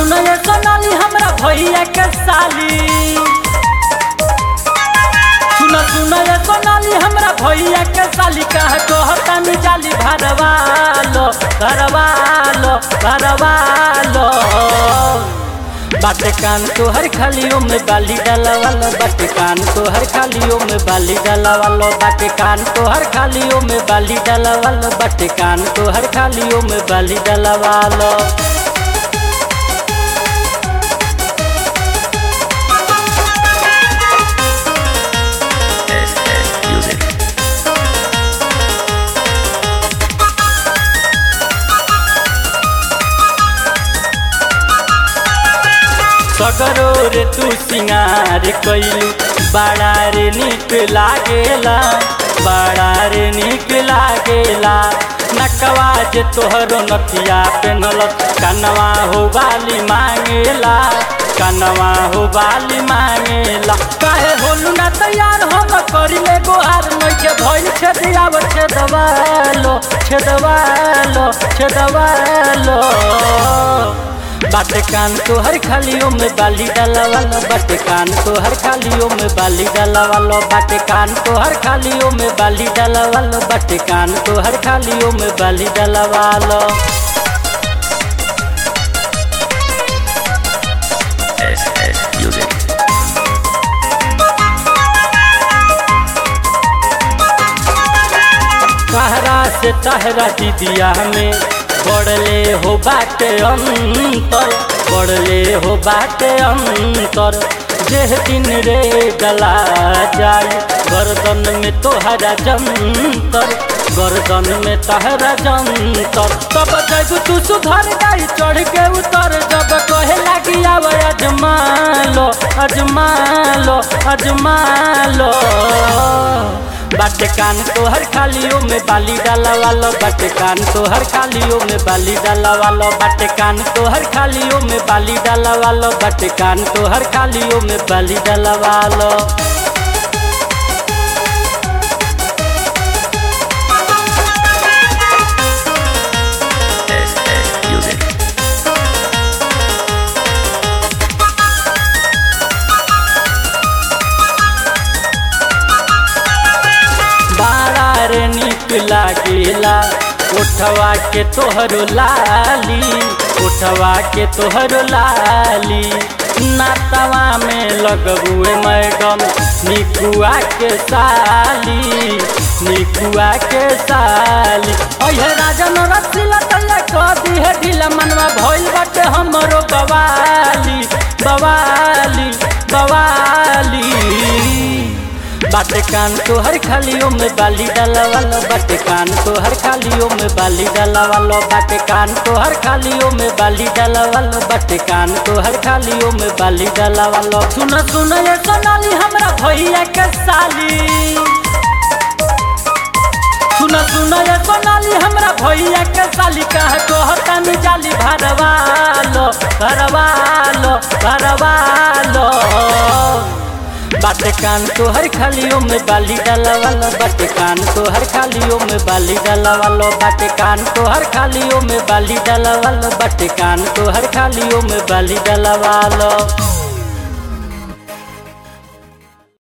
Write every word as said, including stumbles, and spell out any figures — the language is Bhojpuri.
सुन ये सोनाली हमरा भैया के साली। सुन सुन ये सोनाली हमरा भैया के साली कह कहता मी जाली भरवा लो भरवा लो भरवा लो। बाटे कान तोहर खालियों में बाली डाला वालो बाटे कान तोहर खालियों में बाली डाला वालो बाटे कान तोहर खालियों में बाली डाला वालो बाटे कान तोहर खालियों में बाली डाला वालो। सगरो रे तू सिंगार कइलू बड़ा रे निक लागेला बड़ा रे निक लागेला। नकवा जे तोहरो नथिया पेनल कनवा हो बाली मांगेला कनवा हो बाली मांगेला। काहे होलू ना तैयार हम करिले गोहार नइखे भइल छेदियाव छेदवालो छेदवालो छेदवालो। बाटे कान तोहर खालियों में बाली डाला वालो बाटे कान तोहर खालियों में बाली डाला वालो बाटे कान तोहर खालियों में बाली डाला वालो बाटे कान तोहर खालियों में बाली डाला वालो। कहरा से तहरा दीदिया में बढ़ले हो बाटे अंतर बढ़ले हो बाटे अंतर। जेह दिन रे गला जाए गर्दन में तोहरा जंतर गर्दन में तहरा जंतर। तब जब तू सुधर जाई चढ़ के उतर जब कहे लगी आव अजमा लो अजमा लो अजमा लो। बाटे कान तोहर खालियों में बाली डाला वालो बाटे कान तोहर खालियों में बाली डाला वालो बाटे कान तोहर खालियों में बाली डाला वालो बाटे कान तोहर खालियों में बाली डाला वालो। रे निक लागेला उठवा के तोहरो लाली उठवा के तोहरो लाली। नातवा में लगबुए मैडम निकुआ के साली निकुआ के साली। अहे राजन रसिला तल्ला कदी है ढीला मनवा भइल बाटे हमरो बवाली बवाली बवाली। बाटे कान तोहर खालियों में बाली डाला वालो बाटे कान तोहर खालियों में बाली डाला वालो बाटे कान तोहर खालियों में बाली डाला वालो बाटे कान तोहर खालियों में बाली डाला वालो। सुन सुन ये सोनाली हमरा भैया के साली। सुन सुन ये सोनाली हमरा भैया के साली कह कहता मी जाली भरवा लो भरवा लो भरवा लो। बाटे कान तोहर खालियों में बाली डाला वालो बाटे कान तोहर खालियों में बाली डाला वालो बाटे कान तोहर खालियों में बाली डाला वालो बाटे कान तोहर खालियों में बाली डाला वालो।